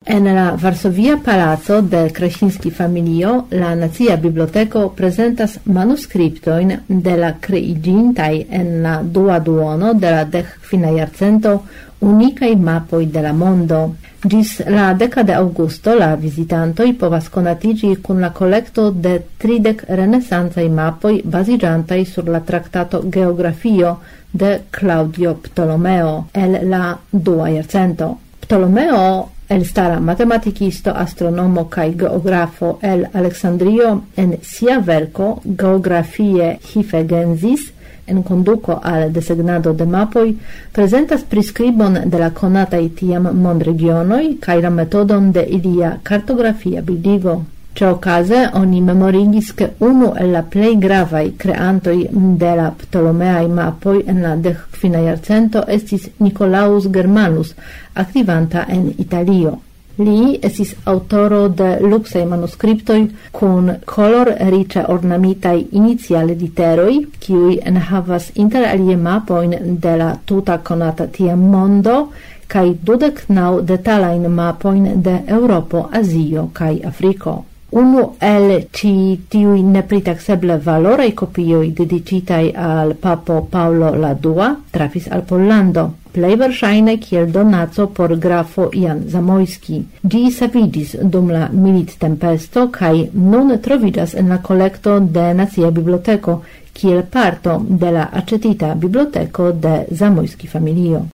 En la Varsovia Palazzo de Krasiński familio la Nacia Biblioteko presentas manuskriptojn de la kreiĝintaj en la dua duono de la 15. jarcento unikaj mapoj de la mondo. Ĝis la 10 de aŭgusto la vizitantoj povas konatiĝi kun la kolekto de 30 renesancaj mapoj baziĝantaj sur la traktato Geografio de Claudio Ptolomeo el la dua jarcento. Ptolomeo, elstara matematikisto, astronomo kaj geografo el Aleksandrio, en sia verko Geografie Hifegensis, en conduco al desegnado de mapoj, presentas priskribon de la konataj tiam mondregionoj kaj la metodon de ilia kartografia bildigo. Ĉiuokaze oni memorigis ke unu el la plej gravaj kreantoj de la ptolomeaj mapoj en la 15. jarcento estis Nicolaus Germanus, aktivanta en Italio. Li estis autoro de luksaj manuskriptoj kun kolor-riĉe ornamitaj iniciale literoj, kiuj enhavas inter alie mapojn de la tuta konata tiam mondo kaj 29 detalajn mapojn de Eŭropo, Azio kaj Afriko. Unu el ĉi tiuj nepritakseble valoraj kopioj dediĉitaj al papo Paŭlo la dua trafis al Pollando, plej verŝajne kiel donaco por grafo Jan Zamoyski. Ĝi saviĝis dum la milittempesto kaj nun troviĝas en la kolekto de Nacia Biblioteko kiel parto de la aĉetita biblioteko de Zamoyski familio.